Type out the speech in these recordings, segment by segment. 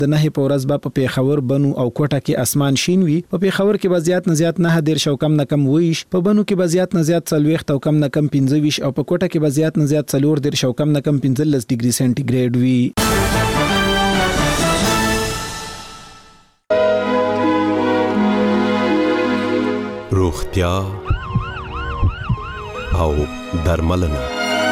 د 9 په ورځ به په پیښور بنو او کوټه کې اسمان شین وي. په پیښور کې به زیات نه زیات 9 او کم نه کم 20، په بنو کې به زیات نه زیات 40 او کم نه کم 25 او په کوټه کې به زیات نه زیات 40 او کم نه کم 15 ډیګري سنټیګریډ وي. روغتیا او درملنه.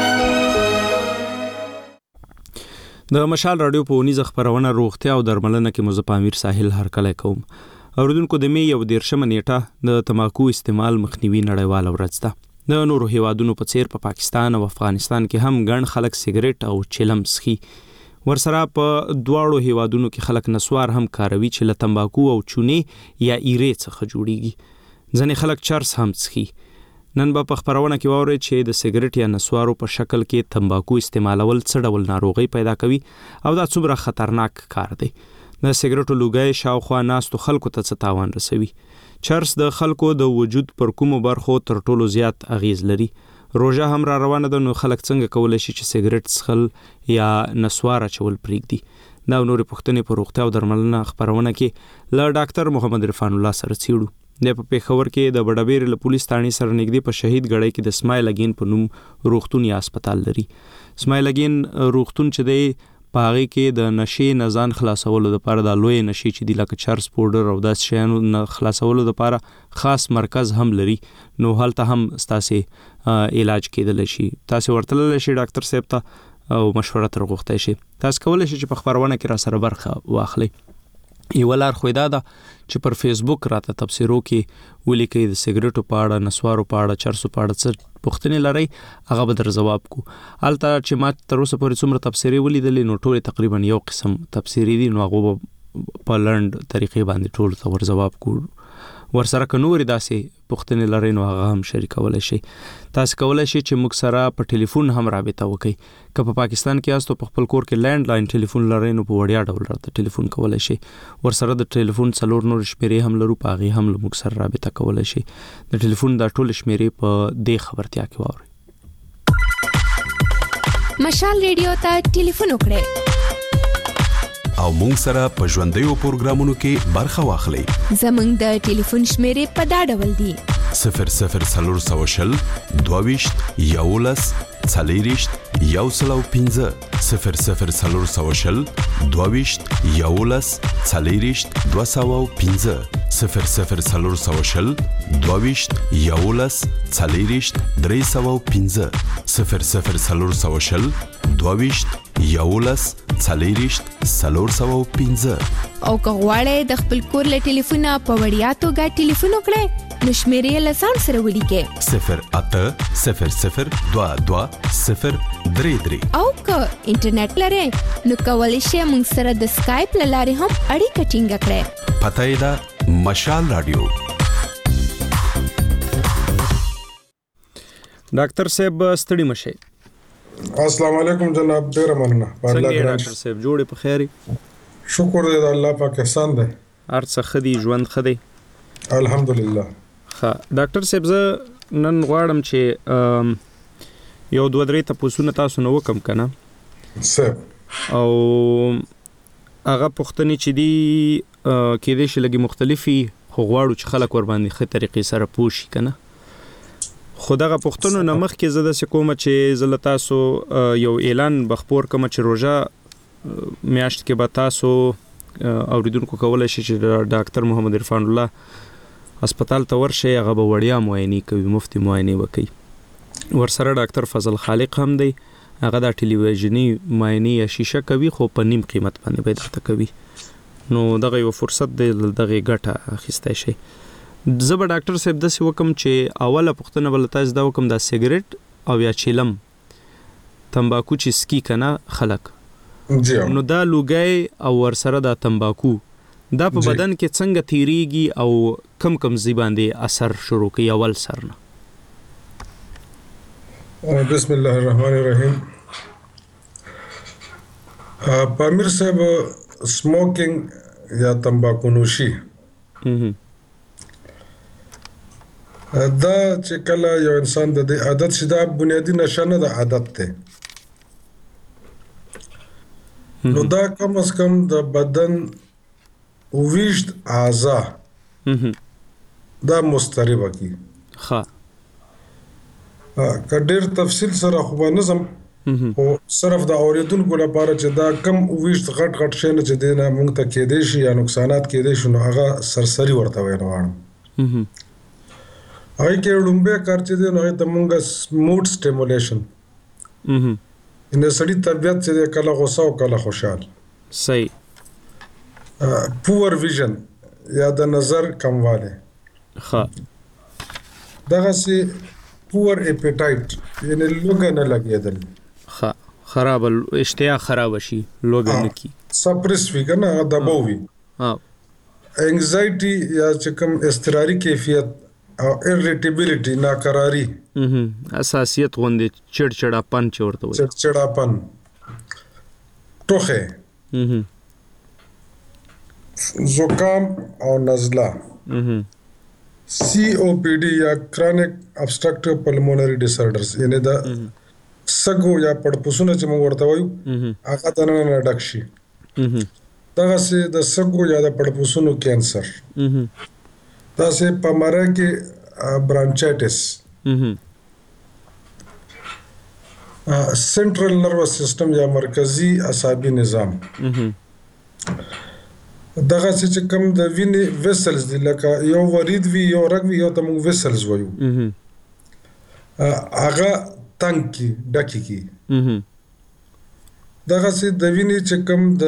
د مشال رادیو په ونیزه خبرونه روغتیا او درملنه کې مزه پامیر ساحل هرکله کوم. اوردونکو د می یو 13 نیټه د تماکو استعمال مخنیوي نړیواله ورځ ده. د نورو هیوادونو په څیر په پاکستان او افغانستان کې هم ګڼ خلک سیګریټ او چلم څښي. ورسره په دواړو هیوادونو کې خلک نسوار هم کاروي چې له تمباکو او چونې یا ایرې څخه جوړیږي. ځنې خلک چرس هم څښي. نن به په خبرونه کې واورئ چې د سیګریټ یا نسوارو په شکل کې تمباکو استعمالول څه ډول ناروغي پیدا کوي او دا څومره خطرناک کار دی. د سیګریټو لوګي شاوخوا ناستو خلکو ته څه تاوان رسوي. چرس د خلکو د وجود پر کومو برخو تر ټولو زیات اغیز لري. روژه هم را روانه ده، نو خلک څنګه کولای شي چې سیګریټ څښل یا نسوار اچول پرېږدي؟ دا نورې پوښتنې په روغتیا او درملنه خبرونه کې له ډاکټر محمد عرفان الله سره څېړو. د په پیښور کې د بډابیر له پولیس ثانې سره نږدې په شهید غړی کې د اسماعیل اگین په نوم روغتون یا هسپتال لري. اسماعیل اگین روغتون چې دی په هغه کې د نشې نزان خلاصولو لپاره د لوی نشې چې دی لکه چرس پاوډر او داس شیانو نه خلاصولو لپاره خاص مرکز هم لري. نو هلته هم ستاسو علاج کېدل شي. تاسو ورتلل شي ډاکټر صاحب ته او مشوره تر غوښتای شي. تاسو کولای شئ چې په خبرونه کې را سره برخه واخلئ. یو لار خو دا ده چې پر فیسبوک راته تبصرو کې ولیکئ د سیګریټو په اړه، نسوارو په اړه، چرسو په اړه څه پوښتنې لرئ، هغه به در ځواب کو. هلته چې ما تر اوسه پورې څومره تبصرې ولیدلې نو ټول تقریبا یو قسم تبصرې دي، نو هغه په لنډ طریقې باندې ټول ته ور ځواب کو. ورسره که نورې داسې پوښتنې لرئ نو هغه هم شریکولی شئ. تاسو کولی شئ چې موږ سره په ټلیفون هم رابطه وکړئ. که په پاکستان کې یاست او په خپل کور کې لینډ لاین ټلیفون لرئ نو په وړیا ډول راته ټلیفون کولی شئ. ورسره د ټلیفون 4 نور شمیرې هم لرو، په هغې هم له موږ سره رابطه کولی شئ. د ټلیفون دا ټول شمیرې په دې خبرتیا کې واورئ. مشال ریډیو ته ټلیفون وکړئ او مونږ سره په ژوندیو پروګرامونو کې برخه واخلئ. زمونږ د ټلیفون شمیرې په دا ډول دي: 0040 22 11 40 105 0040 22 11 40 205 0040 22 11 40 305 0040 22 11 40 305. او که غواړئ د خپل کور له ټلیفونه په وړیا توګه ټلیفون وکړئ نو شمیرې له ځان سره ولیکئ 0800 22 033. او که انټرنیټ لرئ نو کولی شئ موږ سره د سکایپ له لارې هم اړیکه ټینګه کړئ. پته یې ده مشال رادیو. ډاکټر صاحب ستړي مشه. السلام علیکم جناب، ډیر مننه. څنګه ډاکټر صاحب جوړې په خیري؟ شکر دې د الله پاک احسان دی. ارڅ خدي ژوند خدي الحمدلله. ها ډاکټر صاحب زه نن غواړم چې یو 2-3 تاسو تاسو نو وکم کنه صاحب او هغه پوښتنې چې دی کې دې شي لګي مختلفي خو غواړو چې خلک ور باندې خې طریقې سره پوښي کنه. خدغه پښتون نه مخ کې زده سکومه چې زله تاسو یو اعلان بخپور کوم چې روزه میاشت کې به تاسو اوریدونکو کولای شي چې ډاکټر محمد عرفان الله هسپتال ته ورشي، هغه به وړیا معاینه کوي، مفتی معاینه وکړي. ورسره ډاکټر فضل خالق هم دی، هغه د ټلویزیونی معاینه یا شیشه کوي خو په نیم قیمت باندې به درته کوي. نو دغه یو فرصت دی دغه ګټه اخیستای شي. زه به ډاکټر صاحب داسې وکم چې اوله پوښتنه بل تاسو دا وکم د سیګریټ او یا چیلم تمباکو چې سکی کنه خلک نو دا لوګي او ورسره د تمباکو دا په بدن کې څنګه تیریږي او کم ځای باندې اثر شروع کوي اول سر نه؟ بسم الله الرحمن الرحیم. پامیر صاحب سموکینګ یا تمباکو نوشي دا چې کله یو انسان د عادت شي دا بنیادی نشه نه د عادت ته نو دا کم از کم د بدن ویشت اعضا دا مستربه کی ښه که ډېر تفصیل سره خو به نظم خو صرف د اورېدونکو لپاره چې دا کم ویشت غټ غټ شی نه چې دی نه موږ ته کېدی شي یا نقصانات کېدی شي نو هغه سرسري ورته ویل غواړم هغې کې لومبی کار چې دی نو هغې ته موږ موډ سټیمولیشن یعنې سړي طبیعت چې دی کله غوسه او کله خوشحال صحیح پور ویژن یا د نظر کموالی ښه دغسې پور اپیټایټ یعنې لوږه نه لګېدل ښه خراب اشتها خراب شي لوږه نه کی سپریس وي که نه هغه دبو وي انگزایټي یا چې کوم اضطراري کیفیت او ارټیبیلیټي ناقراري اساسیت غوندې چړچړاپن چې ورته وایي چړچړاپن ټوخی زکام او نزله COPD یا کرونیک ابسټرکټیو پلمونري ډیسارډرز یعنی د سګو یا پړپوسونه چې موږ ورته وایو هغه دننه ډک شي دغسې د سګو یا د پړپوسونو کینسر داسې په مره کې برانچایټس سنټرل نروس سیستم یا مرکزی اعصابي نظام دغه چې کوم د وینې ویسلز دي لکه یو ورید وي یو رګ وي یو ته موږ ویسلز وایو هغه تنګ کی ډکې کی دغسې د وینې چې کوم د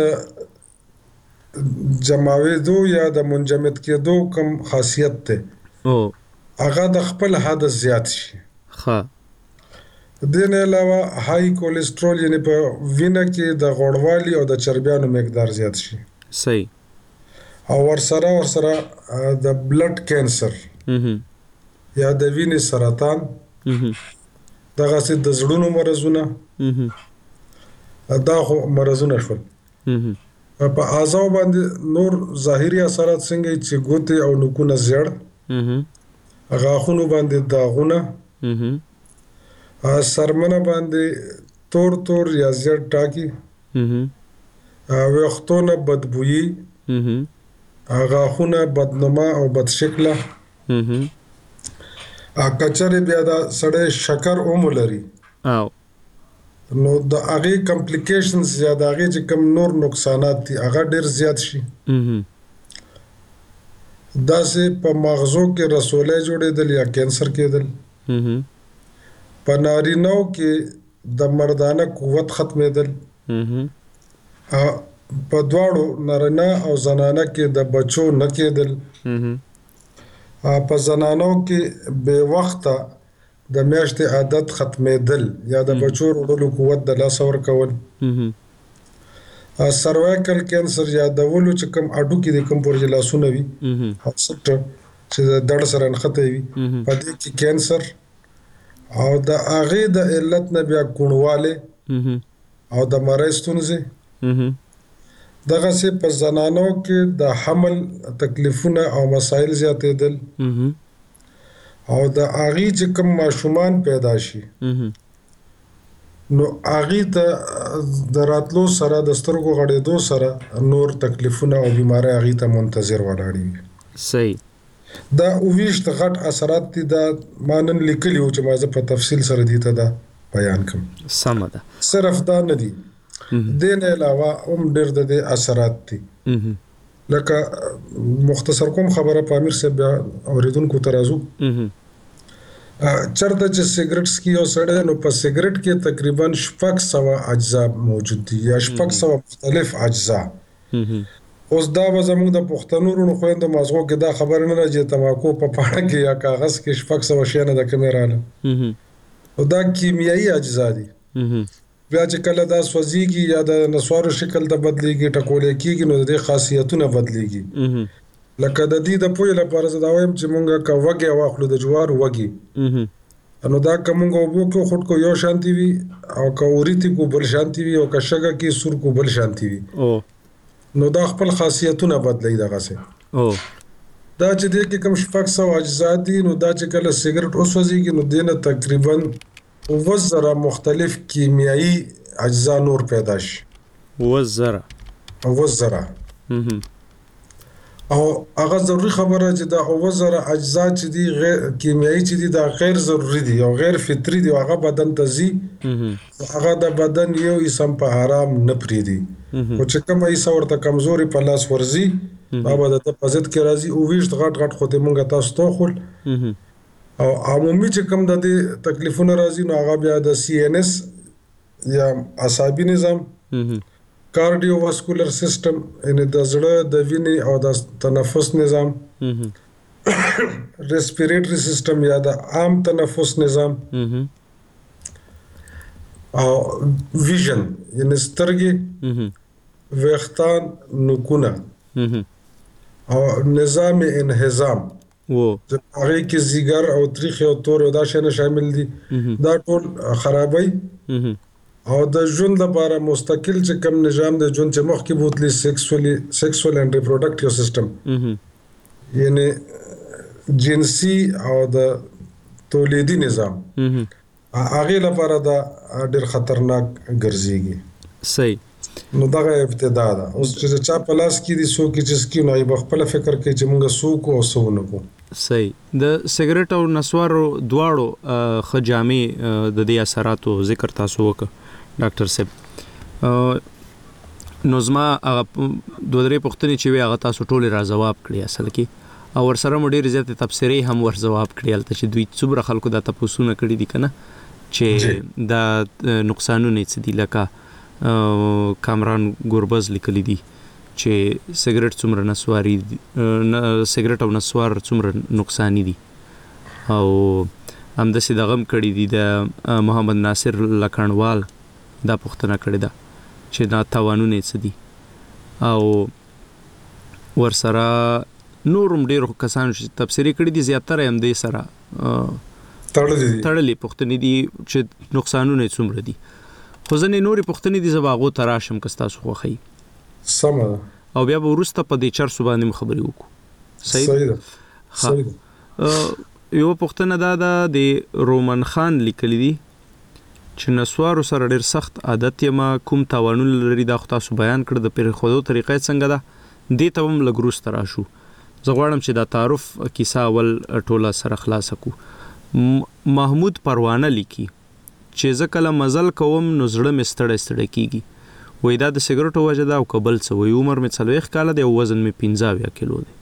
جماوېدو یا د منجمد کېدو کوم خاصیت دی هغه د خپل حد زیات شي ښه دې نه علاوه های کولیسټرول یعنې په وینه کې د غوړوالي او د چربیانو مقدار زیات شي صحیح او ورسره د بلډ کینسر یا د وینې سرطان دغسې د زړونو مرضونه دا خو مرضونه شول په اعضاو باندې نور ظاهري اثرات څنګه چې ګوتې او نوکونه زیړ غاښونو باندې داغونه سرمنه باندې تور تور یا زیړ ټاکي ویښتونه بدبویي غاښونه بدنما او بدشکله کچرې بیا دا سړی شکر هم ولري نو د هغې کمپلیکیشنز یا د هغې چې کوم نور نقصانات دي هغه ډېر زیات شي داسې په مغزو کې رسولی جوړېدل یا کینسر کېدل په نارینهو کې د مردانه قوت ختمېدل په دواړو نارینه او زنانه کې د بچو نه کېدل په زنانو کې بې وخته د میاشتې عادت ختمېدل یا د بچو وړلو قوت د لاسه ورکول سروایکل کینسر یادولو چې کوم اډوکې د کوم پورې لاسونه وي چې د دړ سره نښتی وي په دې کې کینسر او د هغې د علت نه بیا کوڼوالی او د مرۍ ستونزې دغسې په زنانو کې د حمل تکلیفونه او مسایل زیاتېدل او د هغې چې کوم ماشومان پیدا شي نو هغې ته د راتلو سره د سترګو غړېدو سره نور تکلیفونه او بیماری هغې ته منتظر ولاړې وي صحیح دا اوویشت غټ اثرات دي دا ما نن لیکلي وو چې ما زه په تفصیل سره دې ته دا بیان کړم سمه ده صرف دا نه دي دې نه علاوه هم ډېر د دې اثرات دي لکه مختصر کوم خبره په امیر صاحب بیا اورېدونکو ته راځو چرته چې سیګریټ څکي یو سړی نو په سیګریټ کې تقریبا 600 اجزا موجود دي یا 600 مختلف اجزا اوس دا به زموږ د پښتنو وروڼو خویندو مازغو کې دا خبره نه راځي تماکو په پاڼه کې یا کاغذ کې 600 شیانه د کمې راله او دا کیمیایي اجزا دي بیا چې کله دا سوځېږي یا د نسوارو شکل ته بدلېږي ټکولی کېږي نو د دې خاصیتونه بدلېږي لکه د دې د پوهې لپاره زه دا وایم چې مونږ که وږی واخلو د جوارو وږي نو دا که مونږ اوبو کې خوټ کو یو شانتي وي او که وریتي کو بل شانتي وي او که شګه کې سور کو بل شانتي وي نو دا خپل خاصیتونه بدلوي دغسې دا چې دې کې کوم 600 اجزا دي نو دا چې کله سیګریټ وسوځېږي نو دې نه تقریبا 2000 مختلف کیمیایي اجزا نور پیدا شي وزره او هغه ضروري خبره چې دا وزره اجزا چې دي غیر کیمیایي چې دي دا غیر ضروري دي او غیر فطري دي هغه بدن ته ځي هغه د بدن یو اسم په حرام نه پریدي او چې کوم ایسا ورته کمزوري په لاس ورزي هغه د پزت کې راځي او ویشت غټ خو ته مونږه تاسو ته خل او عمومي چې کوم د تکلیفونه راځي نو هغه بیا د CNS یا عصبي نظام کارډیوواسکولر سیستم ان د زړه د وینې او د تنفس نظام ریسپیریټری سیستم یا د عام تنفس نظام او ویژن یعنی سترګې ویښتان نوکونه او نظام انهضام هغه کې زیګر او تریخ او تور او دا شنه شامل دي دا ټول خرابای او د ژوند لپاره مستقل چې کوم نظام د ژوند چې مخکې بوتلی سیکسوال اند ریپروډکټیو سیستم یعنی جنسي او د تولیدي نظام هغه لپاره دا ډېر خطرناک ګرځيږي صحیح نو دا ابتدا ده اوس چې چا په لاس کې دي سو کې چې سکي نو یې خپل فکر کوي چې موږ سو کو او سو نه کو صحیح د سیګریټ او نسوارو دواړو خجامي د دې اثراتو ذکر تاسو وکړ ډاکټر صاحب نو زما دوه درې پوښتنې چې وی هغه تاسو ټول را جواب کړی اصل کې او ورسره مو ډېر زیات تفسیری هم ور جواب کړی البته چې دوی څومره خلکو دا تاسو نه کړی دي کنه چې دا نقصانونه څه دي لکه کامران ګوربز لیکلی دي چې سیګریټ څومره نسواري سیګریټ او نسوار څومره نقصانی دي او همداسې د غم کړی دي د محمد ناصر لکانوال دا پوښتنه کړې ده چې دا تاوانونه څه دي او ورسره نورم ډېر کسان چې تفسیری کړی دي زیاتره هم دې سره تړلې پوښتنې دي چې نقصانونه څومره دي خو ځنې نورې پوښتنې دي زباغو تراشم کستا سو خوخی سمه او بیا ورسته په دې چر صبح نیم خبرې وکړو صحیح ده یو پوښتنه دا د رومن خان لیکلی دي چې نسوارو سره ډېر سخت عادت یما کوم تاوانونه لري دا خو تاسو بیان کړ د پیر خودو طریقې څنګه ده دې ته هم لګروس تراشو زه غواړم چې دا تعارف کیسه اول ټوله سره خلاص کو محمود پروانه لیکي چې زه کله مزل کوم نو زړه مې ستړی کیږي وای دا د سیګریټو وجه ده او قبل څه وای عمر مې 40 کاله دی او وزن مې 15 کیلو دی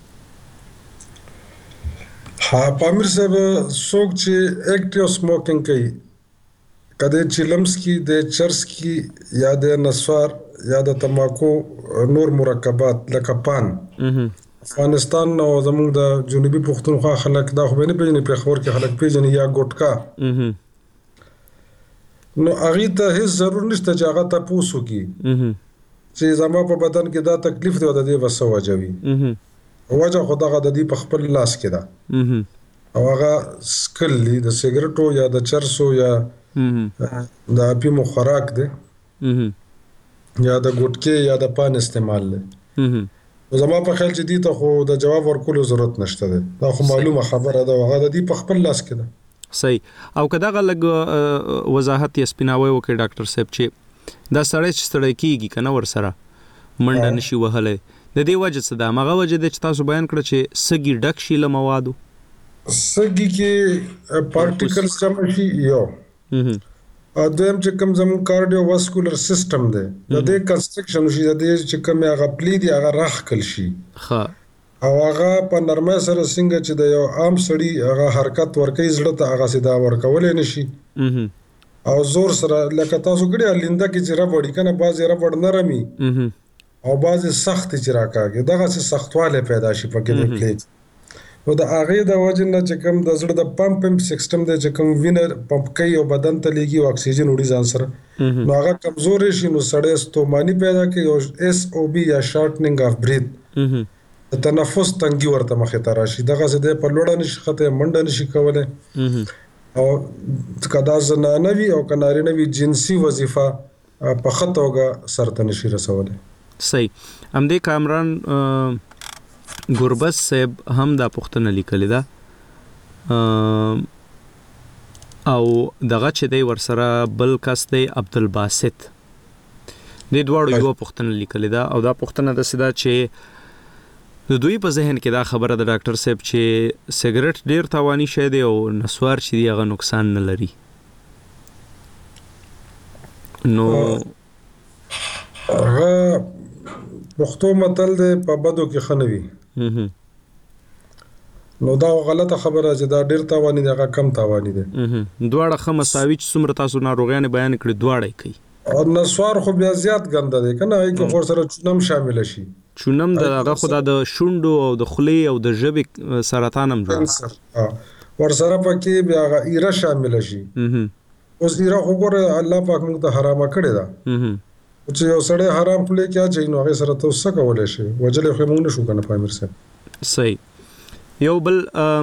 ها پامیر صاحب څوک چې اکټیو سموکینګ کوي کده چیلمس کی د چرس کی یا د نسوار یا د تماکو نور مرکبات لکه پان افغانستان او زموږ د جنوبي پښتونخوا خلک دا خو نه پیژني په خبر کې خلک پیژني یا ګټکا نو هغه ته هیڅ ضرور نشته چې هغه تاسو کی چې زما په بدن کې دا تکلیف دی او د دې وسو واجبي وجه خدای د دې په خپل لاس کې ده او هغه سکل دی د سیګریټو یا د چرسو یا د اپیمو خوراک دی یا د ګټکې یا د پان استعمال دی زما په خیال چې دې ته خو د جواب ورکولو ضرورت نشته ده دا خو معلومه خبره ده هغه د دې په خپل لاس کې ده صحیح او کدا غلګ وضاحت یې سپیناوي وکړي ډاکټر صاحب چې دا سړی چې ستړی کیږي کنه ور سره منډه نشي وهله د دې وجه څه ده مغه وجه د تاسو بیان کړ چې سګي ډک شي له موادو سګي کې پارټیکلز جمع شي یو دویم چې کوم زموږ کارډیوواسکولر سیستم دی د دې کنسټرکشن شي د دې چې کوم هغه پلی دی هغه راخکل شي ها او هغه په نرمه سره څنګه چې د یو عام سړی هغه حرکت ورکوي زړه ته هغه سیدا ورکول نشي او زور سره لکه تاسو ګړي لنده کې چې ربړی کنه بعضی ربړ نرمي او بعضی سخت چې راکاږي دغه څه سختواله پیدا شي پکې د پلیټ نو د هغه د وجه نه چې کوم د زړه د پمپ سیستم د چې کوم وینر پمپ کوي او بدن ته لګي او اکسیجن وړي ځان سره نو هغه کمزور شي نو سړی ستوماني پیدا کوي او SOB یا شارټنینګ اف بریث د تنفس تنګي ورته مخې ته راشي دغه څه د په لوړه نشي خته منډه نشي کولای او کدا زنانه وی او کنارینه وی جنسي وظیفه په خطوګه سرته نشي رسولای صحیح هم دې کامران ګوربز صاحب هم دا پوښتنه لیکلې ده او دغه چې دی ورسره بل کس دی عبدالباسط د دواړو یو پوښتنه لیکلې ده او دا پوښتنه د سدا چې د دوی په ذهن کې دا خبره د ډاکټر صاحب چې سیګریټ ډیر تاواني شی دی او نسوار چې دی هغه نقصان نه لري. نو هغه پښتو متل دی په بدو کې خنوي. نو دا غلطه خبره چې دا ډیر تاواني دی هغه کم تاواني دی. دواړه خه مساوي چې څومره تاسو ناروغیان بیان کړی دواړه کوي. او نسوار خو بیا زیات ګنده دی کنه هغه کې خور سره چونم شامل شي. چونم د هغه خدا د شونډو او د خولې او د ژبې سرطان هم جوړ ور سره پکې بیا هغه ایره شامل شي. اوس ایره خو ګوره الله پاک موږ ته حرامه کړی دا. چې یو سړی حرام خولې کې اچي نو هغه سره ته څه کولای شي وجلې خو موږ نشو کنه پامیر صاحب. صحیح. یو بل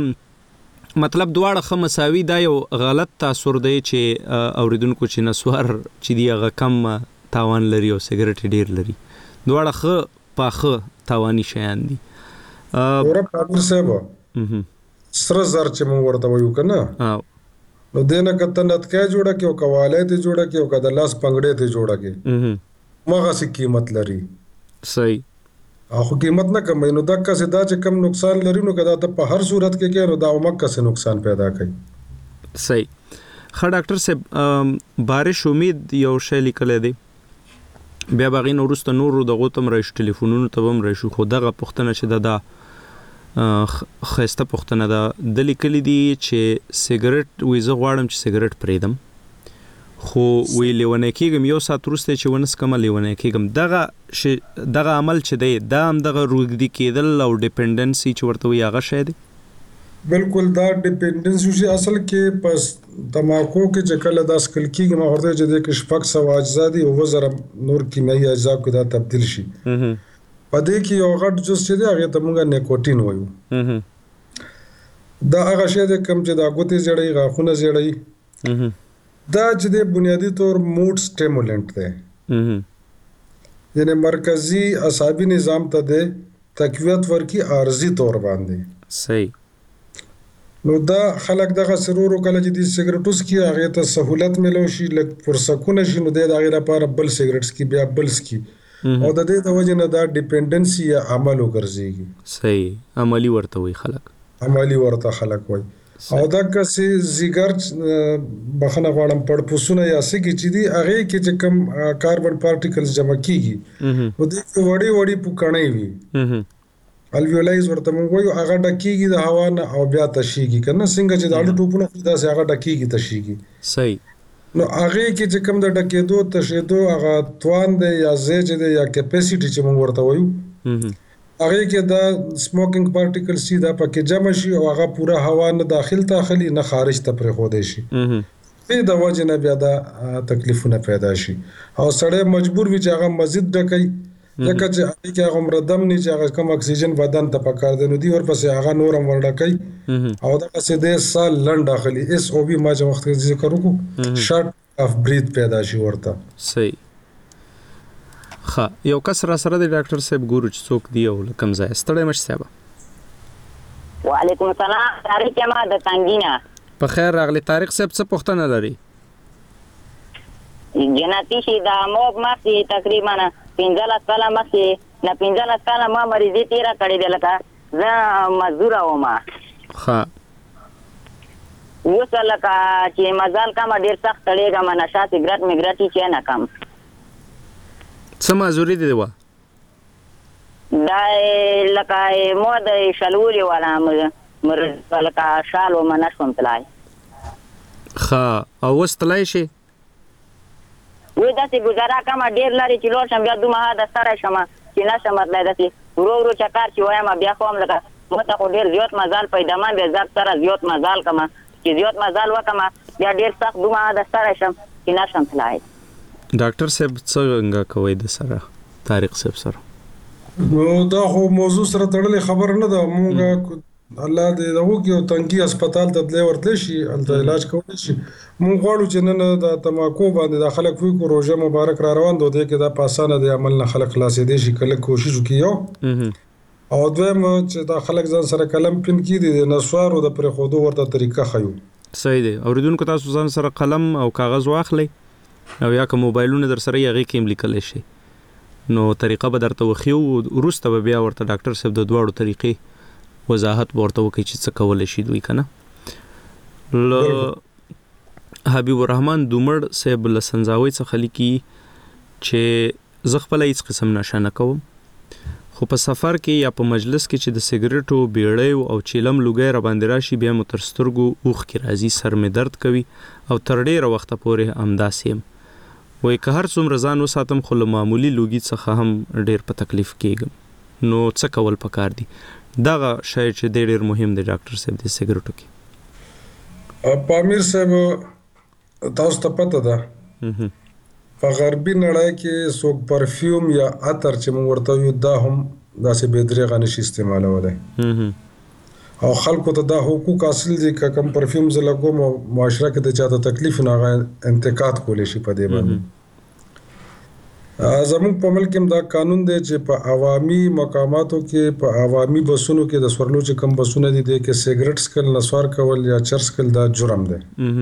مطلب دواړه خه مساوي دا یو غلط تاثر دی چې اوریدونکو چې نسوار چې دی هغه کم تاوان لري او سیګریټ ډیر لري. دواړه خه پاخه تاواني شیان دي. ور پامیر صاحب سره زر چې مو ورته وایو کنه نو دینه کته نتکای جوړه کې او کواله ته جوړه کې او کده لاس پنګړې ته جوړه کې مغه سي قیمت لري. صحیح. اخو قیمت نه کمای نو دغه څه دا چې کم نقصان لري نو کدا ته په هر صورت کې کې نو دا عمق څه نقصان پیدا کوي. صحیح. خا ډاکټر صاحب بارش امید یو شی لیکل دی بیا باغین ورسته نور دغه تم راشي ټلیفونونو ته هم راشي خو دغه پښتنه چې دا خسته پښتنه ده د لیکل دي چې سیګریټ ویزه غواړم چې سیګریټ پریدم خو وی لیونه کېږم یو سات ورسته چې ونس کوم لیونه کېږم دغه عمل چې دی دا هم دغه روږدي کېدل او ډیپندنسي چې ورته وي هغه شی دی. بالکل دا ډیپندنسي چې اصل کې پس تماکو کې چې کله دا سکل کېږي ما ورته چې د کې شپږ سو اجزا دي او وزر نور کیمیاوي اجزا کې دا تبدیل شي. پدې کې یو غټ جز چې دی هغه ته موږ نیکوټین وایو. دا هغه شی دی کوم چې دا ګوتې زړې غاښونه زړې دا چې د بنیادی طور موډ سټیمولنت دی. یعنی مرکزی اعصابي نظام ته د تقویت ورکی عارضی طور باندې. صحیح. نو دا خلک دغه سرورو کله چې د سیګریټوس کی هغه ته سہولت ملو شي لکه فرصتونه شي نو د هغه لپاره بل سیګریټس کی بیا بلس کی او د دې د وجه نه دا ډیپندنسي یا عمل وګرځي. صحیح. عملی ورته وي خلک. عملی ورته خلک وي. او دا کسي زیګر بخنه غواړم پړپوسونه یا سګي چې دي هغه کې چې کم کاربن پارټیکلز جمع کیږي او د وړي وړي پوکړنې وي الویولایز ورته موږ وایو هغه ډکیږي د هوا نه او بیا تشيږي کنه څنګه چې د اړو ټوپونه دا هغه ډکیږي تشيږي. صحیح. نو هغه کې چې کم د ډکېدو تشېدو هغه توان دی یا زیج دی یا کیپاسټي چې موږ ورته وایو هغه کې دا سموکینګ پارټیکلز چې دا پکې جمع شي او هغه پورا هوا نه داخل تاخلي نه خارج ته پرې خو دی شي. په د وجه نه بیا دا تکلیفونه پیدا شي او سړی مجبور وي چې هغه مزید ډکای ځکه چې هغه کې هغه مردم نه چې هغه کم اکسیجن بدن ته پکار دی نو دی ورپسې هغه نورم ورډکای او دا څه د سال لنډ داخلي اس او بي ما چې وخت ذکر وکړو شارټ اف بریث پیدا شي ورته. صحیح. خا یو کس را سره د ډاکټر صاحب ګورو چې څوک دی او کم ځای ستړی مش صاحب. وعلیکم السلام طارق ما د تنګینا. په خیر راغلی طارق صاحب څه پوښتنه لري؟ جنتی شي دا موږ ماسي تقریبا 15 کاله ماسي نه 15 کاله ما مریضي تیرا کړی دی لکه زه مزدور وم. ها وسلکه چې مزال کما ډیر سخت تړېګم نشه سیګریټ میګریټ چې نه کم څه مازوري دی وا دا لکه مو د شلولي ولا مرز لکه شالو منشم تلای. خا او وستلای شي وې داسې گزاره کما ډیر لري چې لور شم بیا دومره د سره شم چې نشم مطلب داسې ورو ورو چکر چې وایم بیا کوم لکه مته خو ډیر زیات مزال پیدا ما به زړه سره زیات مزال کما چې زیات مزال وکما بیا ډیر سخت دومره د سره شم چې نشم تلای. ډاکټر صاحب څنګه کوي د سره طارق صاحب سره؟ نو دا خو موضوع سره تړلې خبر نه ده. موږ الله دې دغه کې تنګي هسپتال ته تللی ورته شي الته علاج کولی شي. موږ غواړو چې نن د تماکو باندې د خلک وی کو روزه مبارک را روان دوی کې دا پاسانه د عمل نه خلک خلاصې دي شي کله کوشش وکيو او دویم چې دا خلک ځان سره قلم پین کې دي نسوارو د پر خودو ورته طریقه خيو. صحیح دی. اوریدونکو تاسو ځان سره قلم او کاغذ واخلئ او یا که موبایلونه در سره یې غي کې لیکل شي نو طریقه به درته وخیو وروسته به بیا ورته ډاکټر صاحب د دواړو طریقې وضاحت ورته وکړي چې څه کولی شي دوی کنه. حبیب الرحمن دومړ صاحب له سنځاوي څخه لیکي چې زه خپله هیڅ قسم نشه نه کوم، خو په سفر کې یا په مجلس کې چې د سیګریټو بیړیو او چیلم لوګی را باندې راشي بیا مو تر سترګو اوښکې راځي، سر مې درد کوي او تر ډېره وخته پورې همداسې یم. وایي که هر څومره ځان وساتم خو له معمولي لوګي څخه هم ډېر په تکلیف کېږم، نو څه کول پکار دي؟ دغه شی چې دی ډېر مهم دی ډاکټر صاحب د سیګریټو کې. پامیر صاحب تاسو ته پته ده په غربي نړۍ کې څوک پرفیوم یا عطر چې موږ ورته یو دا هم داسې بې دریغه نشي استعمالولی او خلکو ته دا حقوق حاصل دي که کوم پرفیوم زه لګوم او معاشره کې د چا ته تکلیف نه هغه انتقاد کولی شي په دې باندې. زموږ په ملک کې دا قانون دی چې په عوامي مقاماتو کې په عوامي بسونو کې د سورلو چې کوم بسونه دي دی کې سیګریټ څکل، نسوار کول یا چرس کول دا جرم دی.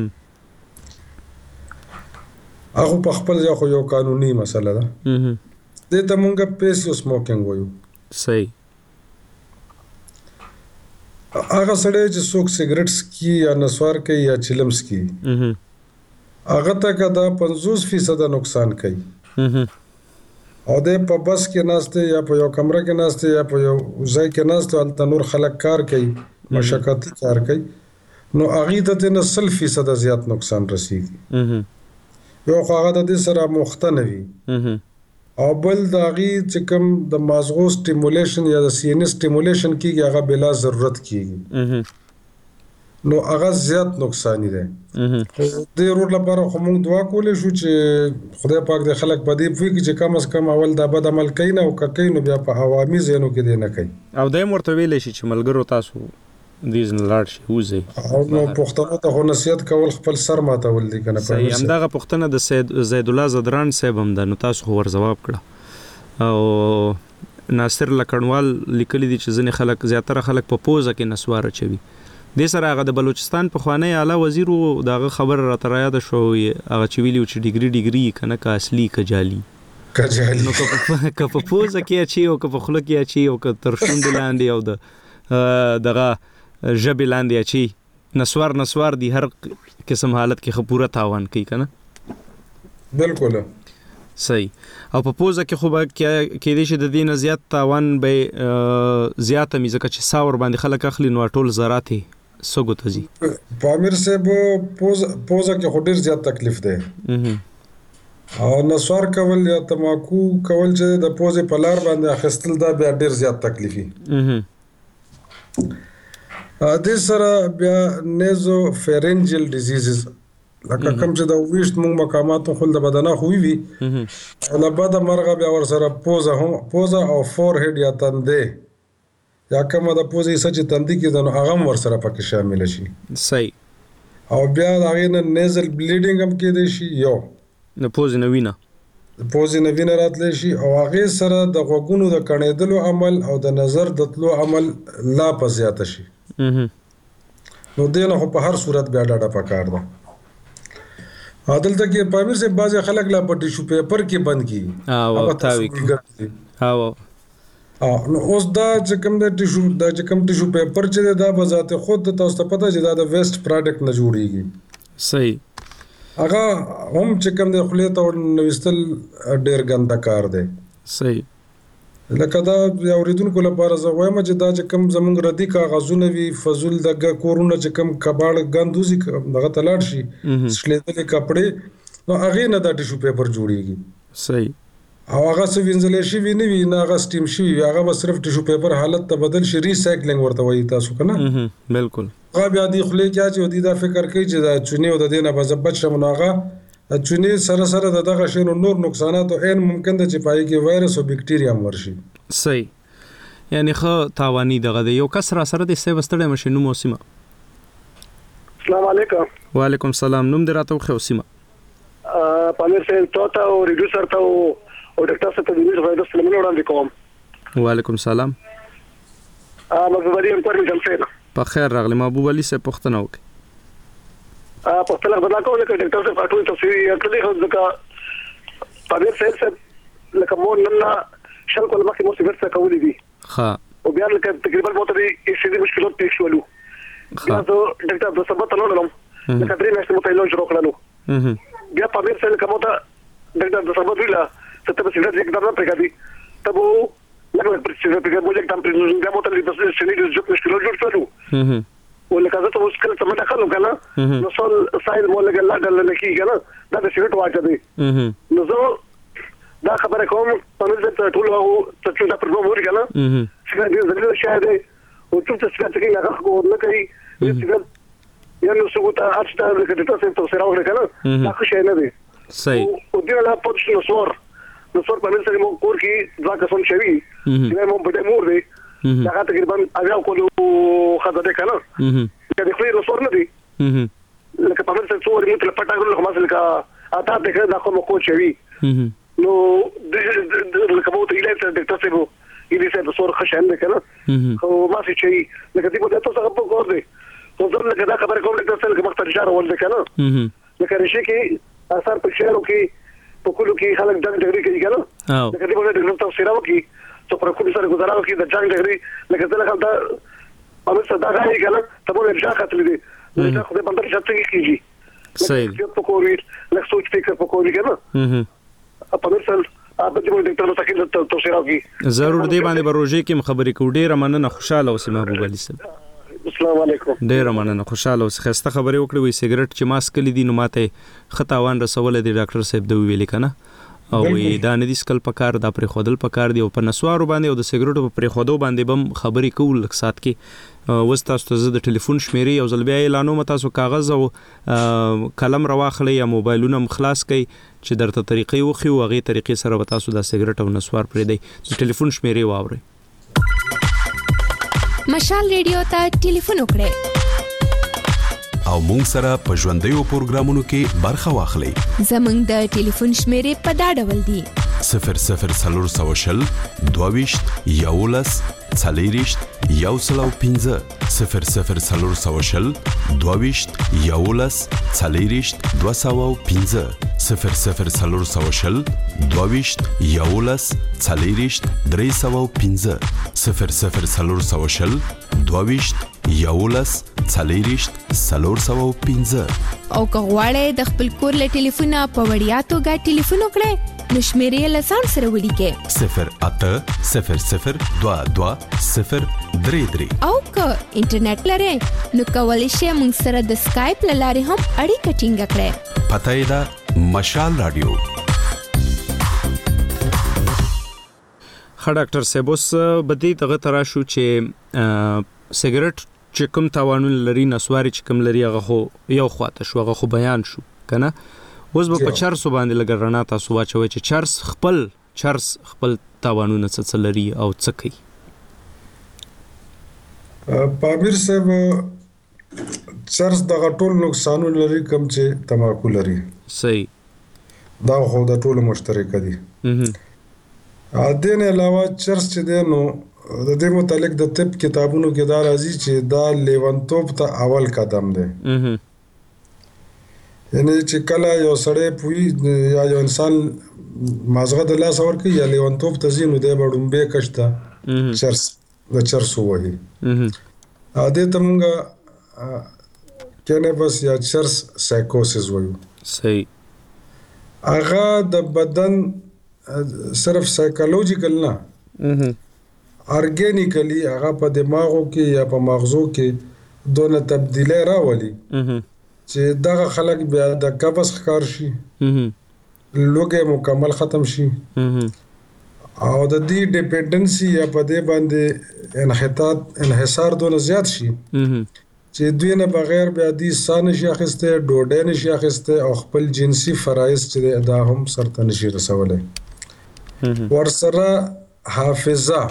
هغه په خپل ځای خو یو قانوني مسله ده. دې ته مونږ پیسو سموکینګ وایو. صحیح. هغه سړی چې څوک سیګریټ څکي یا نسوار کوي یا چلم څکي هغه ته که دا 50% نقصان کوي او دی په بس کې ناسته یا په یو کمره کې ناسته یا په یو ځای کې ناسته هلته نور خلک کار کوي، مشقتي کار کوي، نو هغې ته ترې نه 100% زیات نقصان رسیږي. یو خو هغه د دې سره مخته نه وي او بل د هغې چې کوم د مازغو سټیمولیشن یا د سی ان اس سټیمولیشن کېږي هغه بلا ضرورت کېږي، نو هغه زیات نقصاني دی. خو دې رود لپاره خو موږ دعا کولی شو چې خدای پاک د خلک په دې پوهېږي چې کم از کم اول دا بد عمل کوي نه او که کوي نو بیا په عوامي ځایونو کې دی نه کوي. او دا یې ورته ویلی شي چې ملګرو تاسو دې نه لاړ شي وځئ. او نو پښتنو ته خو نصیحت کول خپل سر ماتول دي که نه. صحیح. همدغه پوښتنه د زید الله زدران صاحب هم ده، نو تاسو خو ور ځواب کړه. او ناصر لکڼوال لیکلی دي چې ځینې خلک زیاتره خلک په پوزه کې نسوار اچوي. دې سره هغه د بلوچستان پخوانی اعلی وزیر و د هغه خبره راته رایاده شو، هغه چې ویلي و چې ډیګري که نه که اصلي که جعلي. نو که په پوزه کې اچي او که په خوله کې اچي او که تر شونډې لاندې او د دغه ژبې لاندې اچي نسوار دی هر قسم حالت کې خپوره تاوان کوي که نه. بلکل صحیح. او په پوزه کې خو به کېدای شي د دې نه زیات تاوان به زیاته وي ځکه چې ساه ورباندې خلک اخلي نو ټول ذرات یې سږو ته ځي. پامیر صاحب پوزه کې خو ډېر زیات تکلیف دی او نسوار کول یا تماکو کول چې د پوزې په لار باندې اخیستل دا بیا ډېر زیات تکلیفي. دې سره بیا نیزو فیرنجل ډیزیزز لکه کوم چې د ویشت موږ مقاماتو خل د بدنه خوی وي او له بده مرغه بیا ورسره پوزه او فور هیډ یا تندې یا کومه د پوزې حصه چې تندې کې ده نو هغه هم ورسره پکې شامل شي. صحیح. او بیا د هغې نه نیزل بلیډینګ هم کېدی شي، یو د پوزې نه وینه راتلی شي او هغې سره د غوږونو د کڼېدلو عمل او د نظر د تلو عمل لا په زیاته شي. نو دې نه خو په هر صورت بیا ډاډه پکار ده. دلته کې پامیر صاحب بعضې خلک لا په ټیشو پیپر کې بند کړي. نو اوس دا چې کوم ټیشو پیپر چې دی دا به ذات خود د تاسو ته پته چې دا د ویسټ پراډکټ نه جوړیږي. صحیح. هغه هم چې کوم د خولې ته نویستل ډېر ګنده کار دی. صحیح. لکه دا اوریدونکو لپاره زه وایم چې دا چې کوم زموږ ردي کاغذونه وي فضول د کورونه چې کوم کباړ ګند وځي دغه ته لاړ شي شلېدلې کپړې نو هغې نه دا ټیشو پیپر جوړیږي. صحیح. او هغه څه وینځلی شوي نه وي نه هغه سټیم شوي وي، هغه به صرف ټیشو پیپر حالت ته بدل شي، ریسایکلینګ ورته وایي تاسو که نه. بلکل. هغه بیا دې خولې کې اچي او دې دا فکر کوي چې دا چونې او د دې نه به زه بچ شم، نو هغه چونې سره د دغه شی نور نقصانات او عین ممکن ده چې پای کې وایرس او بکټیریا هم ورشي. صحیح. یعنی ښه تاواني دغه دی. یو کس را سره د صاحب ستړی مشي نوم او سیمه. السلام علیکم. وعلیکم السلام. نوم دې راته وښیه او سیمه. پامیر صاحب ته او ریډیو سر ته او ډاکټر صاحب ته د دې فایده سلامونه وړاندې کوم. وعلیکم السلام. محبوب علي امپر میدم سره. په خیر راغلی محبوب علي صاحب پوښتنه وکړئ. پښتنه بدلا کوله چې ډاکټر صاحب ټول تفصیل کړی خو ځکه پامیر صاحب لکه مو نن شل کول مخکې مو سیګرټ څه کولې دي ها او بیا لکه تقریبا مو ته یې شې مشکلات پېښ شولو بیا زه ډاکټر د سبا ته لاړم لکه 3 میاشتې مو ته علاج وکړلو بیا په دې سره کومه ډاکټر د سبا ویلا ته په سیګرټ یک دغه پرګادي ته وو لکه په سیګرټ په یک دم پرې بیا مو ته د سنې د ځکه مشکلات جوړ شولو ولکه زه ته اوس کله څه مداخله وکړه نو سول سایل مو لګل لا دل لکی کنه دا د سیګرټ واچي نو زه دا خبره کوم په نظر ته ټول او څه دا پرګو ور کنه څنګه دې زړه شاده او څه څه کې هغه کو نه کوي چې یو څه وته اچتا د تاسو ته سره وره کنه دا خو شي نه دی صحیح او دې لا پوښتنه نو په نظر مو کور کې ځکه څنګه شوی چې مو په دې مور دی دا تقریبا اجازه کولو خدای کنه چې د خپل رسور نه دی لکه په نظر څو ورته پټاګل خلاص لکه اته دغه دا کوم کو شوی نو لکه مو ته ایله ته تاسو وو یې څه د سور خشن ده کنه خو ما څه شي لکه دې په تاسو هغه په کور دی خو زه لکه دا خبره کوم لکه څنګه مختار اشاره ول ده کنه لکه رشي کې اثر په شهرو کې په کلو کې خلک ډنګ ډګري کوي کنه لکه دې په دې نو تاسو راو کې ته پر کوم سره گزارو کې د ډنګ ډګري لکه څنګه دا په صدا غاړي کنه ته مو ارجاع خاطر دې دا خو دې باندې شته کیږي صحیح په کووید لکه سوچ فکر په کووید کنه په نسل په دې باندې ډاکټر تاکي ته تاسو راوږي ضرور دی باندې بروجه کې خبرې کو ډیره مننه خوشاله اوسې محبوب علي صاحب السلام علیکم ډیره مننه خوشاله اوسې خسته خبرې وکړې وي سیګریټ چې ماسک کلی دي نو ماته خطاوان رسول دي ډاکټر صاحب دوی ویل کنه او دا نه دي سکل پکار دا پر خودل پکار دی او په نسوارو باندې او د سیګریټو په خودو باندې بم خبرې کول لکسات کې وستاسو ته د ټلیفون شمیرې او ځل بیا اعلانوم تاسو کاغذ او قلم راواخلئ یا موبایلونه مخلاص کړئ چې درته طریقې وخی او هغه طریقې سره به تاسو د سیګریټ او نسوار پرې دی د ټلیفون شمیرې واورئ مشال ریډیو ته ټلیفون وکړئ او مونږ سره په ژوندیو پروګرامونو کې برخه واخلئ زمونږ د ټلیفون شمیرې په دا ډول دي 00 22 یولس څلېرشت یو سل او پنځه 00 22 یولس څلېرشت دوه سوه او پنځه 00 22 یولس څلېرشت درې سوه او پنځه 00 22 یولس څلېرشت څلور سوه او پنځه او که غواړئ د خپل کور له ټلیفونه په وړیا توګه ټلیفون وکړئ نو شمیرې له ځان سره ولیکئ 08022 او که انټرنیټ لرئ نو کولی شئ موږ سره د سکایپ له لارې هم اړیکه ټینګه کړئ پته یې ده مشال رادیو ډاکټر صاحب اوس بدی دغه ترا شو چې سیګریټ چې کوم تاوانونه لري نسواري چې کوم لري هغه خو یو خواته شو هغه خو بیان شو کنه اوس په چرسو باندې لګر رڼا تاسو واچوي چې چرس خپل تاوانونه څه لري او څه کوي پامیر صاحب چرس دغه ټول نقصانونه لري کوم چې تماکو لري صحیح دا خو د ټول مشترک دي دین علاوه چرس چې دی نو د دې متعلق د طب کتابونو کې دا راځي چې دا لیونتوب ته اول قدم دی یعنی چې کله یو سړی پوي یا یو انسان مازغه د لاس ور کوي یا لیونتوب ته ځي نو دی به ډومبه کشته چرس د چرسو وایي دې ته موږ کینبس یا چرس سایکوسس وایو صحیح هغه د بدن صرف سایکولوژیکل نه ارګینیکلی هغه په دماغو کې یا په مغزو کې دونه تبدیلی راولي چې دغه خلک بیا د قبض ښکار شي لوګي مکمل ختم شي او د دې ډیپندنسي یا په دې باندې انحصار دونه زیات شي چې دوی نه بغیر بیا دې سان شي اخسته ډوډۍ نشي اخسته او خپل جنسي فرایض چې دا هم سرته نشي رسولای ورسره حافظه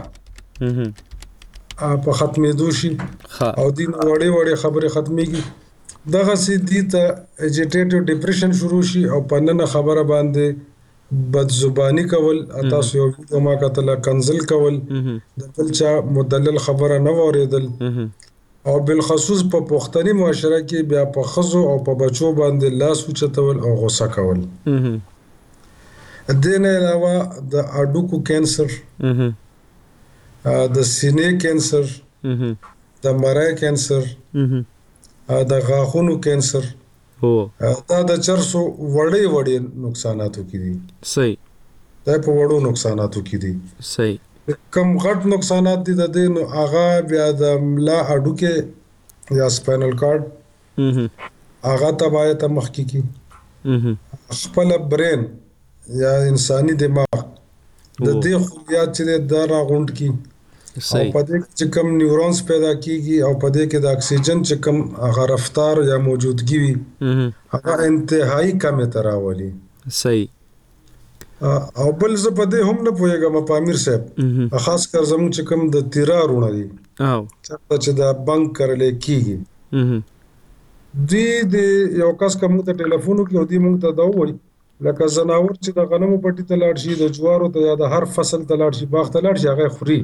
په ختمېدو شي او دین وړې خبرې ختمېږي دغه سي دي ته اجیټیټیو ډیپریشن شروع شي او پننه خبره باندې بدزبانی کول تاسو یو ویډیو ما کتل کنزل کول د بل چا مدلل خبره نه اوریدل او بالخصوص په پښتني معاشره کې بیا په خزو او په بچو باندې لاس اوچتول او غوسه کول د نه علاوه د اډوکو کینسر د سینې کینسر د مرای کینسر د غاښونو کینسر دا د چرسو وړې نقصاناتو کې دي. صحیح. دا په وړو نقصاناتو کې دي. صحیح. کم غټ نقصانات دي د دې نو هغه بیا د ملا اډوکه یا سپاینل کارډ هغه تباہی ته مخکې کی خپل برین یا انساني دماغ د دې خلیات چې د راغوند کی او په دې چې کم نیورونز پیدا کیږي او په دې کې د اکسیجن چې کم هغه رفتار یا موجودګي وي هغه انتهایی کمه تراولي. صحیح. او بل زه په دې هم نه پوهیږم په امیر صاحب خاص کر زموږ چې کم د تیرارونه دي چې دا بنک کړل کیږي د یو کس کوم ته ټلیفون کې ودی موږ ته دا وایي لکه زناور چې د غنمو پټي ته لاړ شي د جوارو ته یا د هر فصل ته لاړ شي باغ ته لاړ شي هغه خوري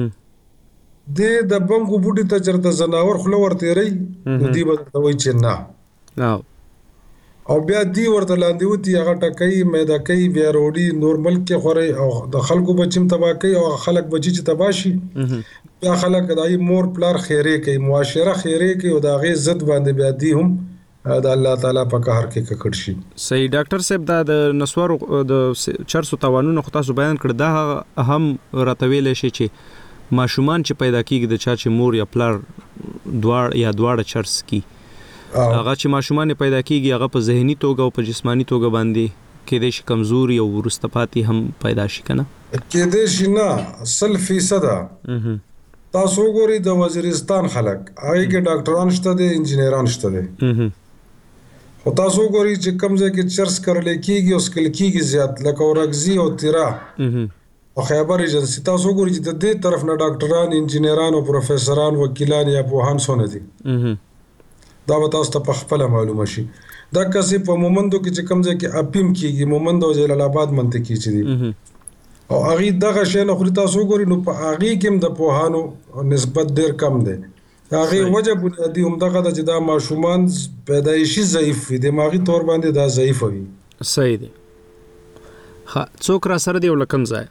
د بنکو بوټي ته چرته زناور خلو ورته ری دی به ته وایي چې نه او بیا دی ورته لاندې وتی هغه ټکای میدا کوي بیا روړي نورمال کې خوري او د خلکو بچیم تبا کوي او خلک بچی چې تباشي بیا خلک دای مور پلار خیره کوي معاشره خیره کوي او د غي عزت باندې بیا دی هم د الله تعالی په قهر کې ککړ شي. صحیح. ډاکټر صاحب دا د نسوارو د چرسو توانونو خو تاسو بیان کړ دا اهم راتویل شي چې ماشومان چې پیدا کیږي د چا چې مور یا پلار دواړه چرس کی هغه چې ماشومان پیدا کیږي هغه په ذهني توګه او په جسمانی توګه باندې کېدې شي کمزوري او ورسته پاتې هم پیدا شي کنه کېدې شي نه 100% تاسو ګوري د وزیرستان خلک هغه کې ډاکټران شته دي انجینران شته دي او تاسو ګوري چې کمزې کې چرس کړل کېږي او سکل کېږي زیات لکه ورغزي او تیرا او خیبر ایجنسی تاسو ګوري چې د دې طرف نه ډاکټران انجینران او پروفیسوران وکیلان یا پوهان سونه دي دا به تاسو ته په خپل معلومه شي. دا کسي په مومندو کې چې کمزې کې اپیم کېږي مومندو جلال آباد منطقي چې دي او هغه دغه شی نه خوري تاسو ګوري نو په هغه کې د پوهانو نسبت ډیر کم دی. هغه وجه بنیادی هم دغه چې دا ماشومان پیدایشي ضعیف وي دماغي تور باندې دا ضعیف وي. صحیح دی. ها څوک را سره دی ولکم ځای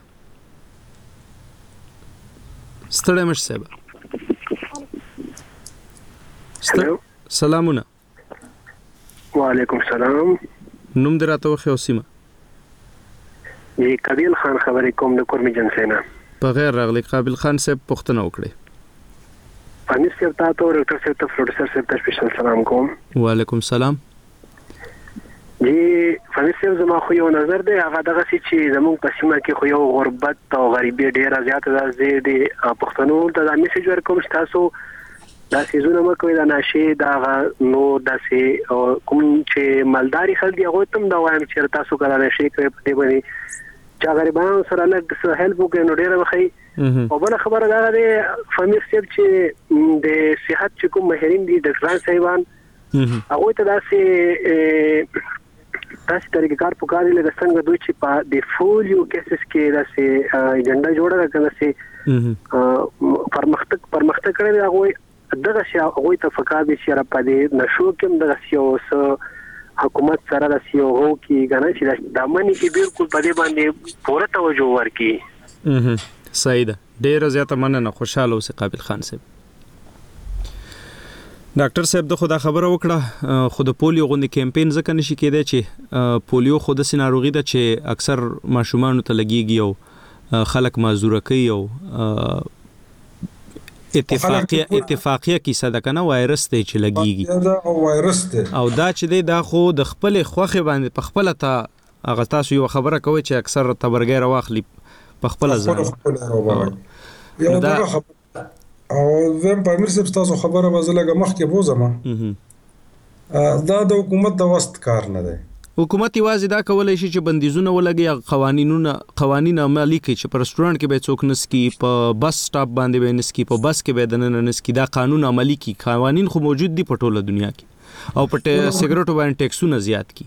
ستړی مش صاحب سلامونه. وعلیکم السلام. نوم دراته خو سیمه جی قابل خان خبرې کوم د کورمي جنسینا په غیر راغلی قابل خان صاحب پښتنه وکړي پنځه صاحب تاسو ډاکټر صاحب ته پروډوسر صاحب ته سپیشل سلام کوم. وعلیکم السلام. جی پنځه صاحب زما خو یو نظر دی هغه دغه چې زموږ په سیمه کې خو یو غربت او غریبي ډیره زیاته ده د پښتنو ته د میسج ورکوم چې تاسو دا سيزونه مکوې دا ناشې دا نو داسې کوم چې مالداري خلک دی هغه تم دا وایم چې تاسو کله نشي کوي په دې باندې چې غریبانو سره لږ هیلپ وکړي نو ډیره وخی او بل خبره دا ده فامیر سیب چې د صحت چې کوم ماهرین دي ډاکټران صاحبان هغه ته داسې طریقې کار پکاري لکه څنګه دوی چې په د فولیو کیسز کې داسې ایجنډا جوړه کړه چې پرمختګ کړي هغه دغه شی هغه ته فکر به شي را پدې نشو کوم دغه سیو حکومت سره د سیو هو کې غنه چې د امني کې بالکل پدې باندې پوره توجه ورکړي. صحیح ده. ډیر زیاته مننه خوشاله اوسه قابل خان صاحب. ډاکټر صاحب د خدا خبره وکړه خو د پولیو غونډې کمپاین ځکه نشي کېدای چې پولیو خود سي ناروغي ده چې اکثر ماشومان ته لګيږي او خلک معذوره کوي او اتفاقیه کیسه ده کنه وایرس دی چې لګيږي او وایرس دی او دا چې دی دا خو د خپل خوخه باندې په خپل ته هغه تاسو یو خبره کوي چې اکثر تبرګیر واخلي په خپل ځان یو دا او زم په امیر صاحب تاسو خبره وزلګه مخکې بوزما دا د حکومت د وست کار نه دی. حکومت یوازې دا کولای شي چې بندیزونه ولګي قوانین عملي کړي چې په رستورانت کې به څوک نسکی په بس سټاپ باندې به نسکی په بس کې به دننه نسکی دا قانون عملي کړي. قوانین خو موجود دي په ټوله دنیا کې او په سیګریټو باندې ټیکسونه زیات کړي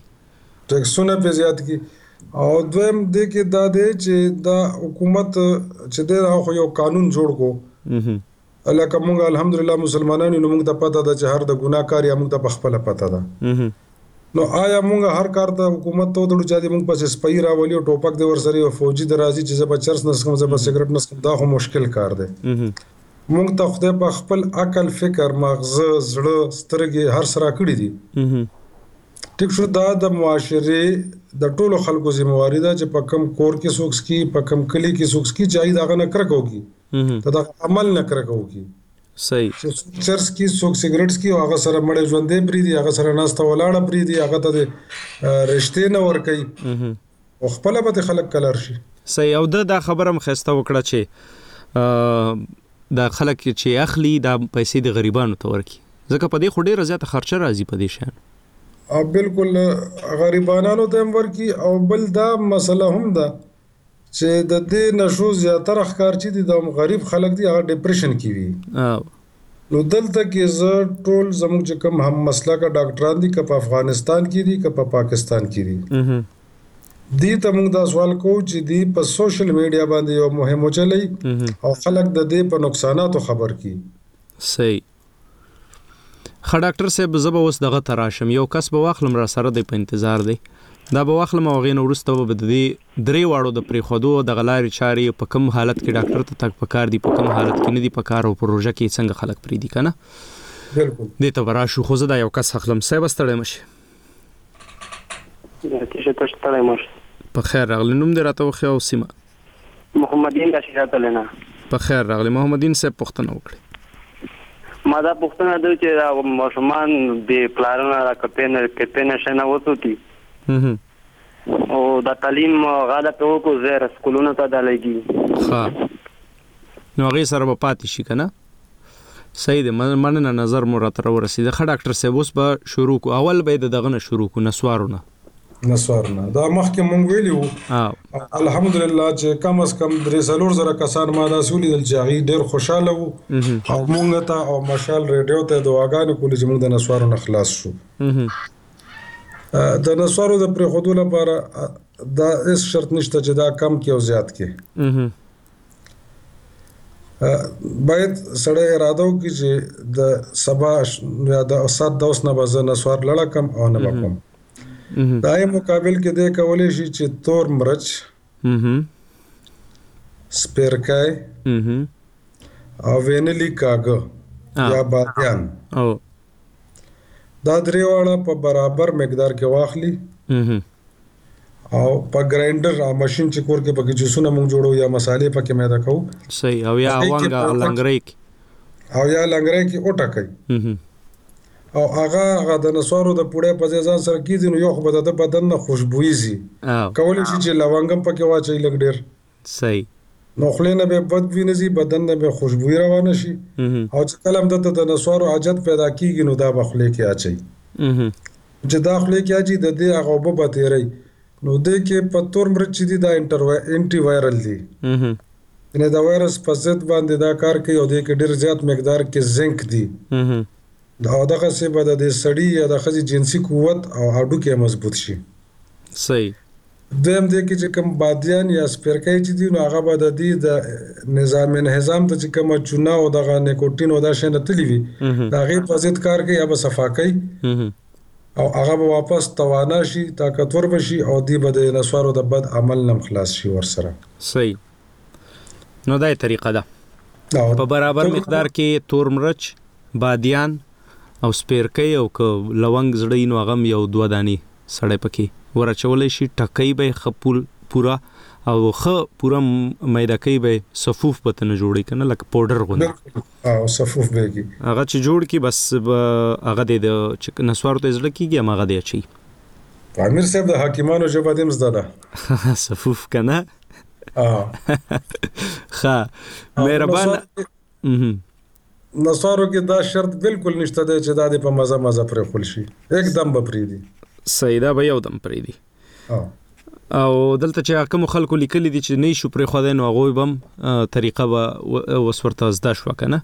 او دویم دې کې دا دی چې دا حکومت چې دا خو یو قانون جوړ کو الکه موږ الحمدلله مسلمانانو نو موږ ته پته ده چې هر د ګناکار یا موږ ته خپل پته ده نو آیا مونږ هر کار ته حکومت ته وړو چې موږ پس سپای راولي او ټوپک د ورسره او فوجي درازي چې زب چرس نسکم زب سیګریټ نسکم دا خو مشکل کار دی. مونږ ته خدای په خپل عقل فکر مغزه زړه سترګې هر سره کړی دي. ټیک شو دا د معاشره د ټولو خلکو ذمہواری ده چې په کم کور کې سوکس کی په کم کلی کې سوکس کی چې دا غنه کرکوږي ته دا عمل نه کرکوږي. صحیح. چرس کی سوک سیګریټس کی هغه سره مړ ژوندې پری دي هغه سره ناسته ولاړه پری دي هغه ته رشتې نه ور کوي او خپل به خلک کلر شي. صحیح. او دا خبره مخسته وکړه چې دا خلک چې اخلي دا پیسې د غریبانو ته ورکي ځکه په دې خو ډېره زیاته خرچه راځي په دې شان. بالکل غریبانو ته ورکی او بل دا مسله هم ده چې د دې نشو زیاتره ښکار چې د غریب خلک دي هغه ډیپریشن کې وي. نو دلته کې زه ټول زموږ چې کوم هم مسلکه ډاکټران دي که په افغانستان کې دي که په پاکستان کې دي دی ته موږ دا سوال کوو چې دی په سوشل میډیا باندې یو مهم چلی او خلک د دې په نقصاناتو خبر کی. صحیح. خا ډاکټر صاحب زبا اوس دغه تراشم یو کس به واخلم را سره د په انتظار دی دا به واخلم او غین ورسته به د دې درې واړو د پریخودو د غلاري چاري په کم حالت کې ډاکټر ته تک پکار دی په کم حالت کې نه دی پکار او پروژه کې څنګه خلک پری دی کنه. بالکل دې ته ورا شو خو زه دا یو کس اخلم صاحب ستړی مشه. چې تاسو ستړی مشه. په خیر راغلی. نوم دې راته وخی او سیمه؟ محمدین رشید لینا. په خیر راغلی. محمدین صاحب پوښتنه وکړي. ما دا پوښتنه ده چې ماشومان د پلانونو را کپینه شنه وڅوتي او د تعلیم غاړه په وکړو زیر سکولونو ته دلېږي. ها نو هغه سره به پاتې شي کنه. صحیح ده. مننه نظر مو راته ورسید. خا ډاکټر صاحب اوس به شروع کو اول به دغه نه شروع کو نسوارونه دا مخکې مونږ ویلو الحمدلله چې کم از کم 3-4 کسان ما دا سولې دل جاغي ډېر خوشاله وو او مونږ ته او مشال ریډیو ته دعاګانې کولې چې موږ د نسوارو نه خلاص شو. د نسوارو د پرې خودو لپاره دا هیڅ شرط نشته چې دا کم کې او زیات کې باید سړی اراده وکړي چې د سبا یا د سات د اوس نه به زه نسوار لړه کم او نه به کوم. دای مقابل کې د کولې شي چې تور مرچ سپیرکای او وینلی کاغه یا بادیان دا درې واړه په برابر مقدار کې واخلي او په ګرایندر او ماشين چې کور کې پکې جوسونه موږ جوړو یا مصالې پکې میدا کوو. صحیح. او یا وانګا لنګریک او یا لنګریک او ټکای او هغه د نسوارو د پوړې په ځای ځان سره کیږي نو یو خو د بدن نه خوشبوئی زی کولای شي چې لونګم پکې واچي لګ ډیر. صحیح. نو خلینه به بد ویني زی بدن نه به خوشبوئی روانه شي او چې کلم د نسوارو عادت پیدا کیږي نو دا بخله کې اچي چې داخله کې اچي د دې هغه وب بتیری نو د کې په تور مرچ دي دا انټي وایرل دي نه دا وایرس په ضد باندې دا کار کوي او د کې ډیر زیات مقدار کې زنک دي دا دغه څه به د سړی یا د خزي جنسي قوت او هډو کې مضبوط شي. صحیح. دویم دې کې چې کوم بادیان یا سپیرکای چې دي نو هغه به د دې د نظام انهضام ته چې کوم چونه او دغه نیکوټین او دا شنه تلی وي دا غي په ضد کار کوي یا به صفاکای او هغه به واپس توانا شي طاقتور بشي او دې به د نسوارو د بد عمل نم خلاص شي ورسره. صحیح. نو دا طریقه ده په برابر مقدار کې تور مرچ بادیان او سپیرکای او ک لونګ زړی نو غم یو 2 دانی سړی پکې ورچولې شي ټکای به خپل پورا او پورا میدکای به صفوف پته نه جوړی کنه لکه پاوډر غوند او صفوف به کی هغه چې جوړ کی بس هغه د نسوار ته زړه کیږي هغه دی چی. امیر صاحب د حکیمانو جواب دیم زده صفوف کنه. خا مهربان نسوارو کې دا شرط بالکل نشته دی چې دا د په مزه پرې خل شي एकदम به پرې دي. صحیح. دا به یو دم پرې دي او دلته چې کوم خلکو لیکلي دي چې نه شو پرې خو دین او غوي بم طریقه به وسورته زده شو کنه.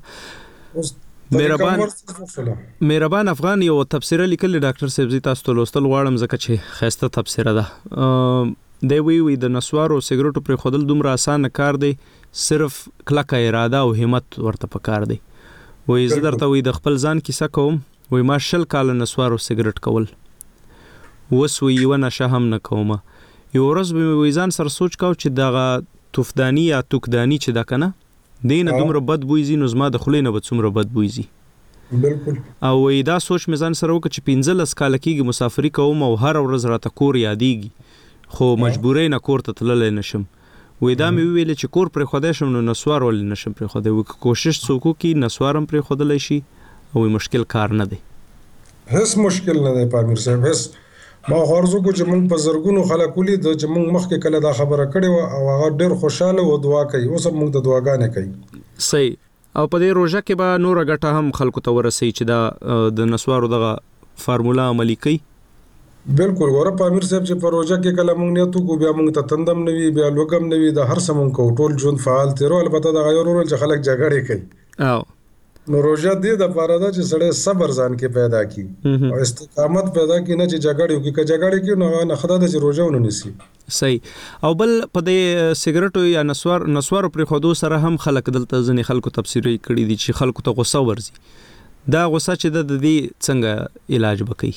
مهربان افغان یو تفسیر لیکل ډاکټر صاحب زی تاسو ته لوستل غواړم ځکه چې خسته تفسیر ده دی وی د نسوارو سیګریټو پرې خودل دومره آسان کار دی صرف کلکه اراده او همت ورته پکار دی. وې زه درته وې د خپل ځان کیسه کوم وې ما 10 کال نسوارو سیګریټ کول وسوي یو نشه هم نه کوم. یو ورځ به مې ځان سره سوچ کاو چې دغه توفدانی یا توکدانی چې دا کنه دینه دومره بد بویزي نو زما د خلې نه به څومره بد بویزي. بالکل. او دا سوچ مې ځان سره وکړ چې 15 کال کېږي مسافري کوم او هر ورځ راته کور یادېږي خو مجبورې نه کور ته تللی نشم. دا مې ویل چې کور پرې خدای شم نو نسوار ولې نشم پرې خدای کوشش څوک کی نسوارم پرې خدای شي او مشکل کار نه دی. هیڅ مشکل نه دی پامیر صاحب. هیڅ ما غوړزو کو چې موږ په زرګونو خلک ولید چې موږ مخکې کله دا خبره کړې و او هغه ډېر خوشاله و دعا کوي. اوس موږ د دعاګانې کوي. صحیح. او په دې روزه کې به نور غټه هم خلکو ته ورسي چې دا د نسوارو دغه فارمولا عملی کوي. بالکل. ګوره پامیر صاحب چې په روزه کې کله موږ نیتو کو بیا موږ ته تندم نوي بیا لوګم نوي د هر سمون کو ټول ژوند فعال تیرو. البته دا غیر ورول چې خلک جګړه کوي. او نو روزه دې د پاره دا چې سړی صبر ځان کې پیدا کی او استقامت پیدا کی نه چې جګړه وکړي. که جګړه کوي نو نه خدای د روزه ونه نسی. صحیح. او بل په دې سیګریټو یا نسوار پر خودو سره هم خلک دلته ځنې خلکو تفسیری کړی دي چې خلکو ته غوسه ورزي. دا غوسه چې د دې څنګه علاج وکړي؟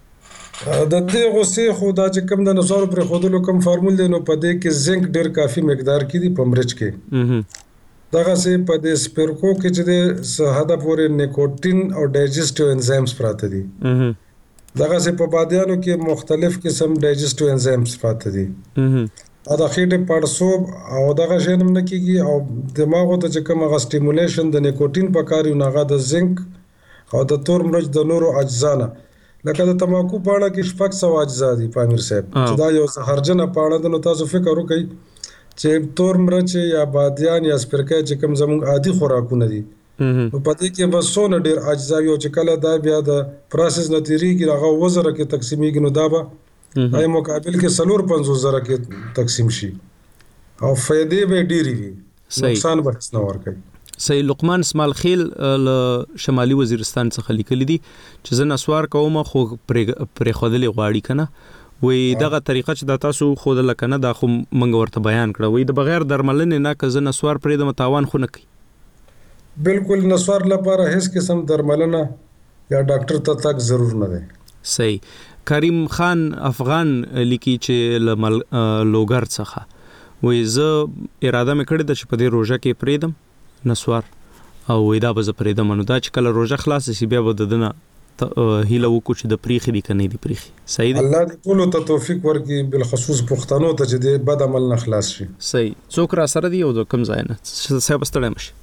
د دې غوسه خو دا چې کوم د نسوار پر خودلو کوم فارمول دی نو په دې کې زنک ډیر کافي مقدار کې دی په مرچ کې. دغه سه په دې سپیرکو کې چې د هدا پورې نیکوټین او ډایجسټیو انزایمز پراته دي. دغه سه په بادیانو کې مختلف قسم ډایجسټیو انزایمز پراته دي. دا خېټه پړسوب او دغه شینم نه کیږي او دماغو ته چې کوم غا سټیمولیشن د نیکوټین په کاریو ناغه د زنک او د تور مرچ د نورو اجزا نه لکه د تماکو پاڼه کې 600 اجزا دي پامیر صاحب چې دا یو زهرجنه پاڼه ده. نو تاسو فکر وکړئ چې تور مرچ یا بادیان یا سپرکه چې کوم زموږ عادي خوراکونه دي نو پدې کې بس څونه ډېر اجزا یو چې کله دا بیا د پروسس نتیریږي هغه وزره کې تقسیمېږي نو دا به هغه مقابل کې 450 کې تقسیم شي او فائدې به ډېری وي. نقصان به نه ورکړي. صحیح. لقمان اسماعیل خیل شمالي وزیرستان څخه لیکلي دي چې زه نسوار کوم خو پرې خودلې غواړي کنه وې دغه طریقه چې د تاسو خود لکنه دا خو منګ ورته بیان کړه وې د بغیر درملنې نه که زه نسوار پرې د متاوان خو نه کوي. بالکل. نسوار لپاره هیڅ قسم درملنه یا ډاکټر ته تک ضرور نه دی. صحیح. کریم خان افغان لیکي چې لوګر څخه وې زه اراده مې کړې ده چې په دې روزه کې پرېدم نسوار او دا به زه پرېدم نو دا چې کله روزه خلاص شي بیا به ددنه هیله وکړو چې د پریخي دي کني دي پریخي. صحیح دی. الله دې ټول ته توفیق ورکړي بالخصوص پښتنو ته چې دې بد عمل نه خلاص شي. صحیح. څوک را سره دی او د کم ځای نه صاحب ستړی مشي.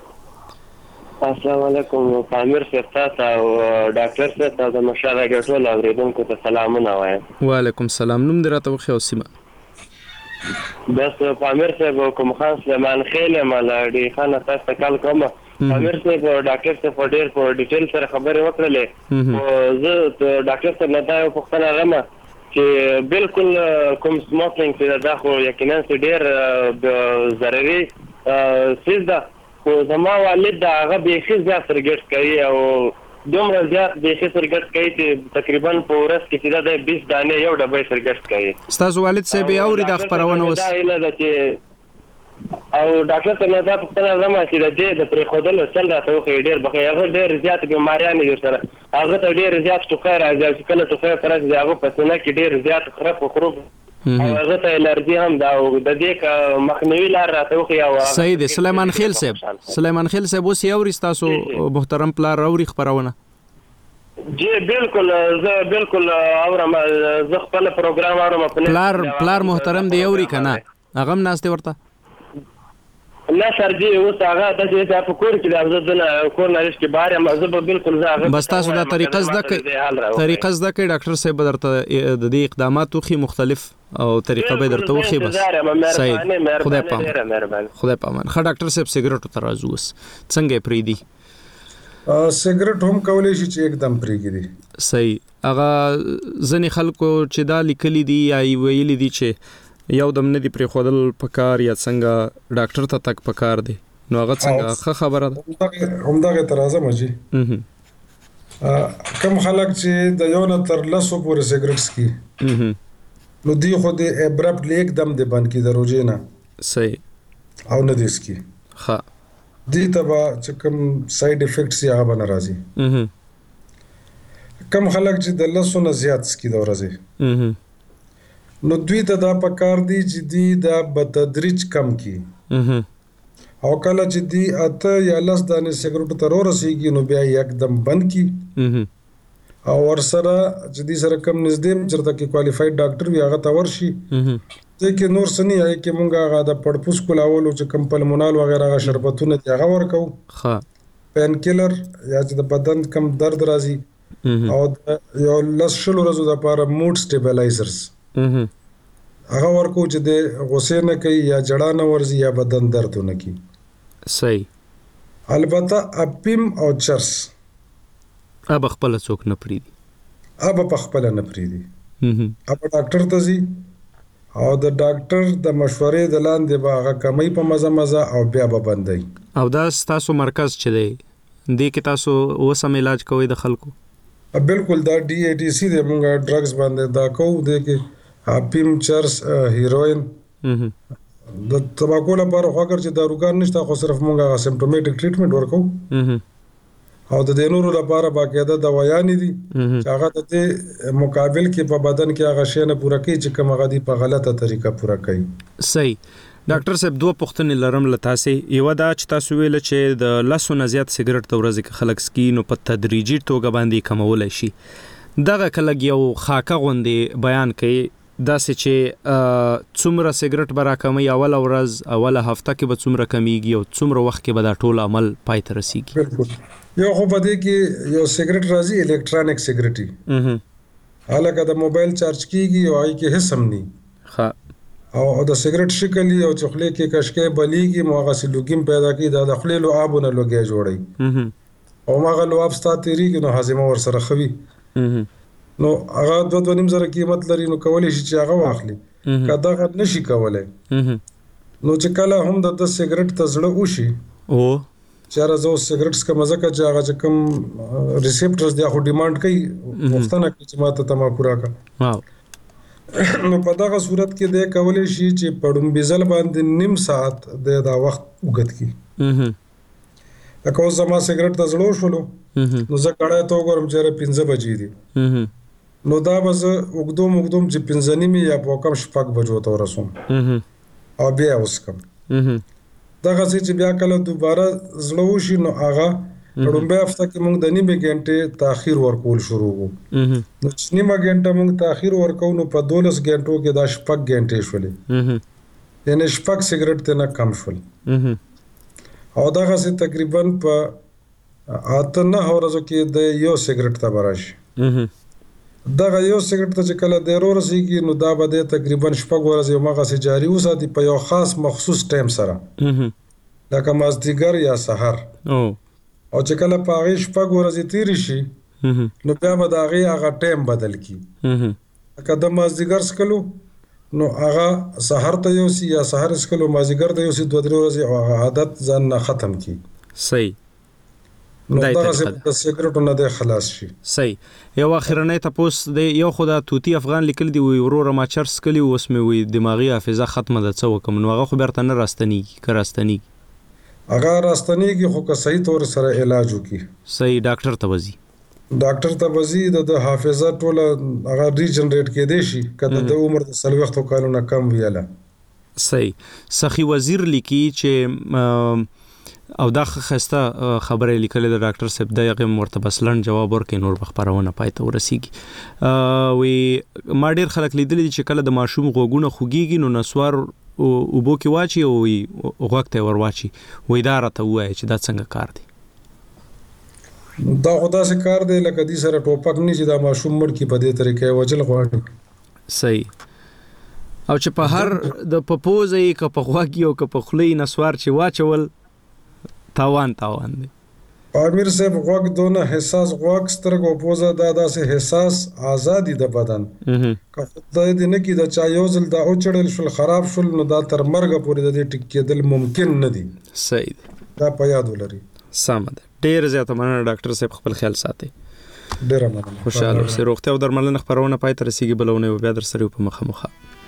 السلام علیکم پامیر صاحب تاسو او ډاکټر صاحب تاسو مشاله ګټول اوریدونکو ته سلامونه وایم. وعلیکم السلام. نوم دې راته وخی او سیمه؟ بس پامیر صاحب کوم خان سلیمان خیل مالړي خان تاسو کال کوم پامیر صاحب ډاکټر صاحب ډېر په ډیټیل سره خبرې وکړلې او زه ډاکټر صاحب نه دا پوښتنه لرم چې بالکل کوم سموکینګ چې دا خو یقینا ډېر ضرري څه ده خو زما والد دا هغه به خې زیات سرګټ کوي او دومره زیات به خې سرګټ کوي چې تقریبا په ورځ کې دا 20 دانې یو ډبې سرګټ کوي. استاد والد صاحب یې اوري دا خبرونه وس او ډاکټر ته دا پوښتنه لرم چې د دې د پرې خودل چل راته خو ډېر بخې هغه ډېر زیات بیماریان دي سره هغه ته ډېر زیات ټوخی راځي چې کله ټوخی راځي هغه په څنګه کې ډېر زیات خروب او هغه ته الرجی هم دا د دې مخنیوي لار راته خو یو. صحیح دی. سلیمان خیل صاحب اوس یو رستاسو محترم پلار اوري خبرونه جی بالکل زه بالکل اورم زه خپل پروګرام اورم پلار محترم دی اوري کنه هغه ناشته ورته نه سر جی اوس هغه د دې په کور کې د افزودنه کور نارش کې بار ما زه بالکل زه هغه بس تاسو دا طریقه زده کې ډاکټر صاحب درته د دې اقدامات وخی مختلف او طریقه به درته وخی بس. صحیح. خدای پامان. خا ډاکټر صاحب سیګریټ ته راځو څنګه پریدي؟ سیګریټ هم کولای شي چې एकदम پریږدي. صحیح. هغه ځنې خلکو چې دا لیکلي دي یا ویلي دي چې یو دم نه دی پرې خودل پکار یا څنګه ډاکټر ته تک پکار دی نو هغه څنګه خبره ده؟ همدغه ترازه مجي کم خلک چې د یو نه تر لسو پورې سیګریټ سکي نو دی خو د ابرپټلی एकदम د بند کی دروځي نه. صحیح. او نه دي سکي ها دي تبا چې کوم ساید افیکټس یې هغه نه راځي. کم خلک چې د لسو نه زیات سکي د ورځې نو دوی ته دا پکار دی چې دی دا بتدریج کم کی او کله چې دی اته یا لس دانې سیګریټ ته ورسیږي نو بیا یکدم بند کی او ورسره چې دی سره کم نږدې چرته کې کوالیفاید ډاکټر وي هغه ته ورشي ځکه نور سني هي کې مونږ هغه د پړپوس کولاولو چې کم پلمونال وغیرہ هغه شربتونه دی هغه ورکو ها پین کیلر یا چې د بدن کم درد راځي او یو لس شلو ورځو لپاره موډ سټیبلایزرز هغه ورکو چې د غوسې نه کوي یا جړا نه ورځي یا بدن درد نه کوي صحیح البته اپیم او چرس اب خپل څوک نه پریدي اب په خپل نه پریدي اب ډاکټر ته ځي او د ډاکټر د مشورې د لاندې به هغه کمی په مزه او بیا به بندي او دا تاسو مرکز چې دی دې کې تاسو اوسم علاج کوئ د خلکو بالکل دا ډي اي ټي سي د مونږه ډرګز باندې دا کوو د کې اپیم چرس هیروین د تماکو لپاره خو اگر چې داروګان نشته خو صرف مونږه سیمپټومټیک ټریټمنټ ورکو او د دینورو لپاره باقاعده دوايان دي چې هغه د مقابل کې په بدن کې هغه شی نه پوره کوي چې کوم هغه دی په غلطه طریقه پوره کوي صحیح ډاکټر صاحب دوه پوښتنې لرم لتاسي یو دا چې تاسو ویل چې د لسو نه زیات سیګریټ د ورځې کې خلک سکي نو په تدریجي توګه باندې کمول شي دغه کله یو خاکه غوندي بیان کوي داسې چې څومره سیګریټ برا کمی اول ورځ اول هفته کې به څومره کمیږي او څومره وخت کې به دا ټول عمل پای ته رسیږي بالکل یو خو په دې کې یو سیګریټ راځي الکترونیک سیګریټ هغه د موبایل چارج کیږي او هغه کې هیڅ هم نه ها او د سیګریټ شکلی او چخله کې کشکې بلیږي موغه سي لوګیم پیدا کی د خپل لعابونه لوګي جوړي او ماغه لعاب ستاتيږي نو هاضمه ور سره خوي نو هغه د 2.5 زره قیمت لري نو کولای شي چې هغه واخلي کدا غد نشي کولای نو چې کله هم د سیګریټ ته زړه وشي او چې راځو سیګریټس کا مزه کا چې کوم ریسپټرز دی خو ډیماند کوي مفتنه کې چې ماته تماکو راکا نو په دغه صورت کې د کولای شي چې پړم بيزل باندې نیم ساعت د دا وخت وګت کی اکو زما سیګریټ ته زړو شولو نو زه کړه ته وګورم چې 5 بجې دي نو دا بز وګدوم چې 5 نیمه یا په کم شپږ بجو ته ورسوم او بیا وسکم دغه چې بیا کله دوباره زړو شي نو هغه رومبه هفته کې موږ د نیمه غنټه تاخير ورکول شروع وکړو نو چې نیمه غنټه موږ تاخير ورکو نو په 12 غنټو کې دا شپږ غنټې شولې یعنی شپږ سیګریټ ته نه کم شول او دغه چې تقریبا په اته نه ورځو کې د یو سیګریټ ته براشي دغه یو سیګریټ ته چې کله د ورسیږي نو دا به تقریبا شپږ ورځې مغه سي جاری وساتي په یو خاص مخصوص ټایم سره لکه مازدیګر یا سحر او چې کله په هغه شپږ ورځې تیری شي نو بیا به د هغه ټایم بدل کی که د مازدیګر سکلو نو هغه سحر ته یو سی یا سحر سکلو مازدیګر ته یو سی 2-3 ورځې او هغه عادت ځان نه ختم کی صحیح نو دا د سیګریټو نه د خلاص شي صحیح یو اخرنۍ تاسو د یو خدا توتی افغان لیکل دی ورور ما چرس کلی اوس مې وي دماغي حافظه ختمه ده څه وکم نو هغه خو برته نه راستنی هغه راستنیږي خو که صحیح طور سره علاج وکي صحیح ډاکټر ته وزي د حافظه ټوله هغه ریجنریټ کېدې شي کله د عمر د 40 کالو نه کم ویاله صحیح سخی وزیر لیکي چې او دا خسته خبره لیکل د ډاکټر صاحب دغه مرتبه سلن جواب ورکړي نور بخبرونه پاتې ورسیږي وی ما ډیر خلک لیدل چې کله د ماشوم غوګونه خوګيږي نو نسوار او بو کې واچي او وخت ور واچي وې دا راته وای چې دا څنګه کار دی دا خدا سره کار دی لکه دې سره ټوپک نه چې دا ماشوم مړ کی په دې طریقې وجل غواړي صحیح او چې په هر د پپوزې ک په خواږي او ک په خلې نسوار چې واچول تاوان دی امیر صاحب غوږ دونه حساس غوږ سترګو پوزه دا داسې حساس آزادي د بدن که خدای دې نه کی د چا یو ځل دا او چړل شل خراب شل نو دا تر مرګ پورې د دې ټیک کېدل ممکن نه دي صحیح دا په یاد ولري سم ده ډیر زیاته مننه ډاکټر صاحب خپل خیال ساتي ډیر مننه خوشاله اوسئ روغتیا او درملنه خبرونه پای تر رسیدي بلونه بیا در سره په مخه